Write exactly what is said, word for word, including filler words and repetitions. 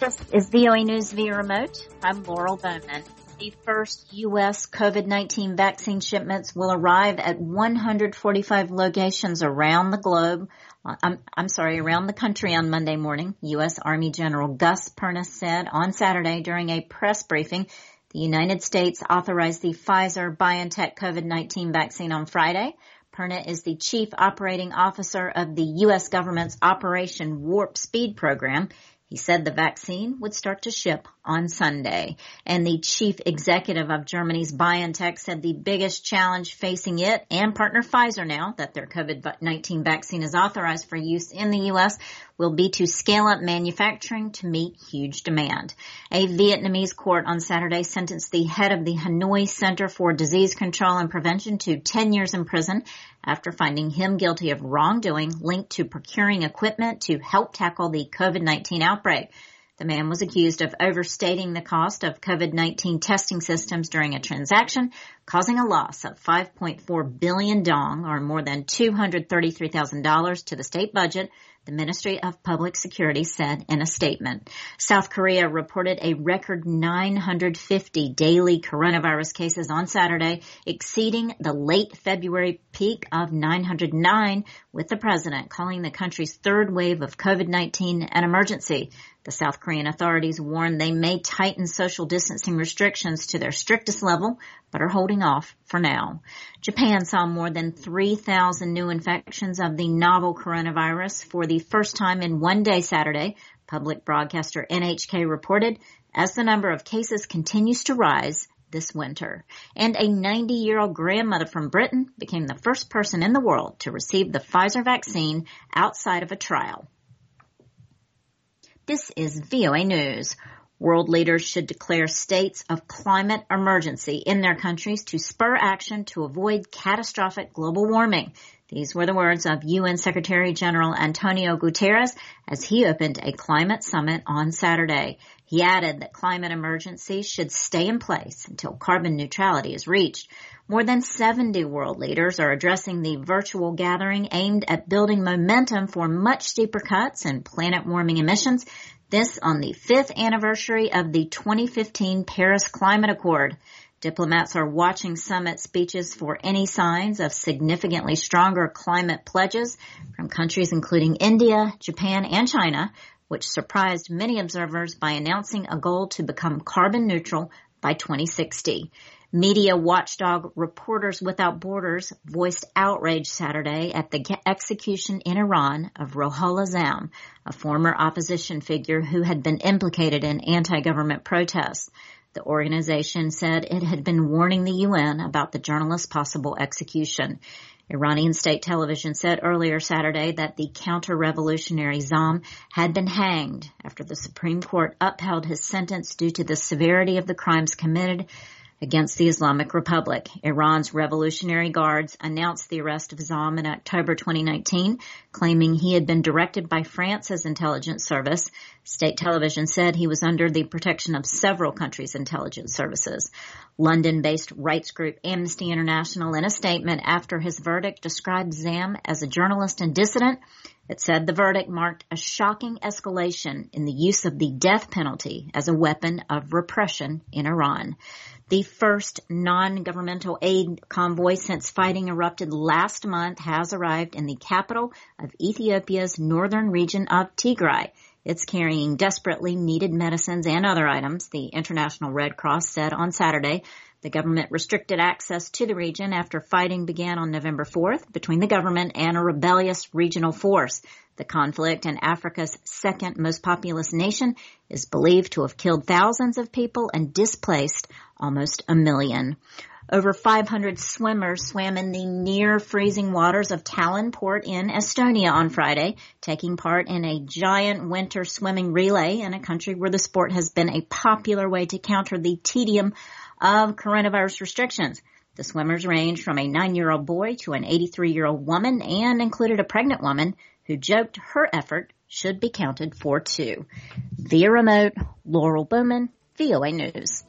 This is V O A News via remote. I'm Laurel Bowman. The first U S COVID nineteen vaccine shipments will arrive at one hundred forty-five locations around the globe. I'm, I'm sorry, around the country on Monday morning. U S Army General Gus Perna said on Saturday during a press briefing the United States authorized the Pfizer-BioNTech COVID nineteen vaccine on Friday. Perna is the chief operating officer of the U S government's Operation Warp Speed program. He said the vaccine would start to ship on Sunday. And the chief executive of Germany's BioNTech said the biggest challenge facing it and partner Pfizer now that their COVID nineteen vaccine is authorized for use in the U S will be to scale up manufacturing to meet huge demand. A Vietnamese court on Saturday sentenced the head of the Hanoi Center for Disease Control and Prevention to ten years in prison after finding him guilty of wrongdoing linked to procuring equipment to help tackle the COVID nineteen outbreak. The man was accused of overstating the cost of COVID nineteen testing systems during a transaction, causing a loss of five point four billion dong, or more than two hundred thirty-three thousand dollars to the state budget, the Ministry of Public Security said in a statement. South Korea reported a record nine hundred fifty daily coronavirus cases on Saturday, exceeding the late February peak of nine hundred nine, with the president calling the country's third wave of COVID nineteen an emergency. The South Korean authorities warned they may tighten social distancing restrictions to their strictest level, but are holding off for now. Japan saw more than three thousand new infections of the novel coronavirus for the first time in one day Saturday, public broadcaster N H K reported, as the number of cases continues to rise this winter. And a ninety-year-old grandmother from Britain became the first person in the world to receive the Pfizer vaccine outside of a trial. This is V O A News. World leaders should declare states of climate emergency in their countries to spur action to avoid catastrophic global warming. These were the words of U N Secretary General Antonio Guterres as he opened a climate summit on Saturday. He added that climate emergencies should stay in place until carbon neutrality is reached. More than seventy world leaders are addressing the virtual gathering aimed at building momentum for much steeper cuts in planet warming emissions. This on the fifth anniversary of the twenty fifteen Paris Climate Accord. Diplomats are watching summit speeches for any signs of significantly stronger climate pledges from countries including India, Japan, and China, which surprised many observers by announcing a goal to become carbon neutral by twenty sixty. Media watchdog Reporters Without Borders voiced outrage Saturday at the execution in Iran of Rohollah Zam, a former opposition figure who had been implicated in anti-government protests. The organization said it had been warning the U N about the journalist's possible execution. Iranian state television said earlier Saturday that the counter-revolutionary Zam had been hanged after the Supreme Court upheld his sentence due to the severity of the crimes committed against the Islamic Republic. Iran's Revolutionary Guards announced the arrest of Zam in October twenty nineteen, claiming he had been directed by France's intelligence service. State television said he was under the protection of several countries' intelligence services. London-based rights group Amnesty International, in a statement after his verdict, described Zam as a journalist and dissident. It said the verdict marked a shocking escalation in the use of the death penalty as a weapon of repression in Iran. The first non-governmental aid convoy since fighting erupted last month has arrived in the capital of Ethiopia's northern region of Tigray. It's carrying desperately needed medicines and other items, the International Red Cross said on Saturday. The government restricted access to the region after fighting began on November fourth between the government and a rebellious regional force. The conflict in Africa's second most populous nation is believed to have killed thousands of people and displaced almost a million. Over five hundred swimmers swam in the near-freezing waters of Tallinn Port in Estonia on Friday, taking part in a giant winter swimming relay in a country where the sport has been a popular way to counter the tedium of coronavirus restrictions. The swimmers range from a nine-year-old boy to an eighty-three-year-old woman and included a pregnant woman who joked her effort should be counted for two. Via remote, Laurel Bowman, V O A News.